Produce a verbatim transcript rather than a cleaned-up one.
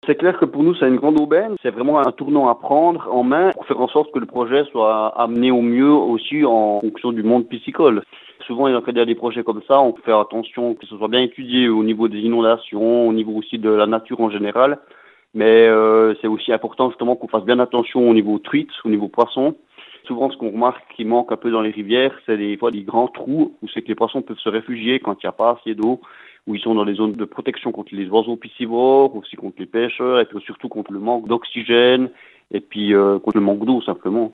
C'est clair que pour nous, c'est une grande aubaine. C'est vraiment un tournant à prendre en main pour faire en sorte que le projet soit amené au mieux aussi en fonction du monde piscicole. Souvent, il y a des projets comme ça, on fait attention que ce soit bien étudié au niveau des inondations, au niveau aussi de la nature en général. Mais euh, c'est aussi important justement qu'on fasse bien attention au niveau truite, au niveau poisson. Souvent, ce qu'on remarque qui manque un peu dans les rivières, c'est des fois des grands trous où c'est que les poissons peuvent se réfugier quand il n'y a pas assez d'eau, où ils sont dans les zones de protection contre les oiseaux piscivores, aussi contre les pêcheurs, et puis surtout contre le manque d'oxygène, et puis euh, contre le manque d'eau simplement.